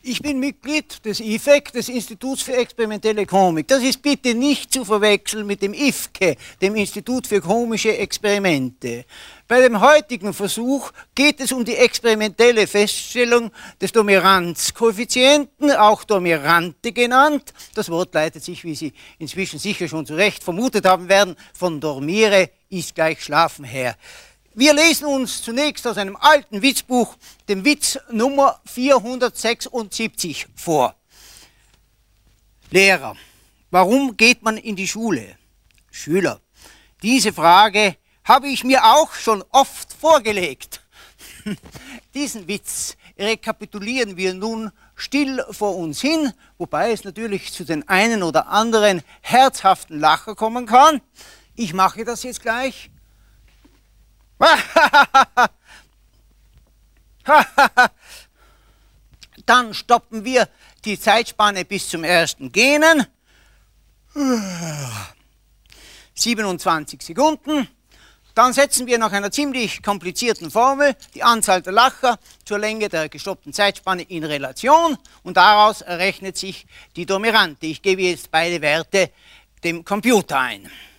Ich bin Mitglied des IFEC, des Instituts für experimentelle Komik. Das ist bitte nicht zu verwechseln mit dem IFKE, dem Institut für komische Experimente. Bei dem heutigen Versuch geht es um die experimentelle Feststellung des Dominanzkoeffizienten, auch Dominante genannt. Das Wort leitet sich, wie Sie inzwischen sicher schon zu Recht vermutet haben werden, von dormire ist gleich schlafen her. Wir lesen uns zunächst aus einem alten Witzbuch, dem Witz Nummer 476 vor. Lehrer: Warum geht man in die Schule? Schüler: Diese Frage habe ich mir auch schon oft vorgelegt. Diesen Witz rekapitulieren wir nun still vor uns hin, wobei es natürlich zu den einen oder anderen herzhaften Lacher kommen kann. Ich mache das jetzt gleich. Dann stoppen wir die Zeitspanne bis zum ersten Gähnen. 27 Sekunden. Dann setzen wir nach einer ziemlich komplizierten Formel die Anzahl der Lacher zur Länge der gestoppten Zeitspanne in Relation und daraus errechnet sich die Dominante. Ich gebe jetzt beide Werte dem Computer ein.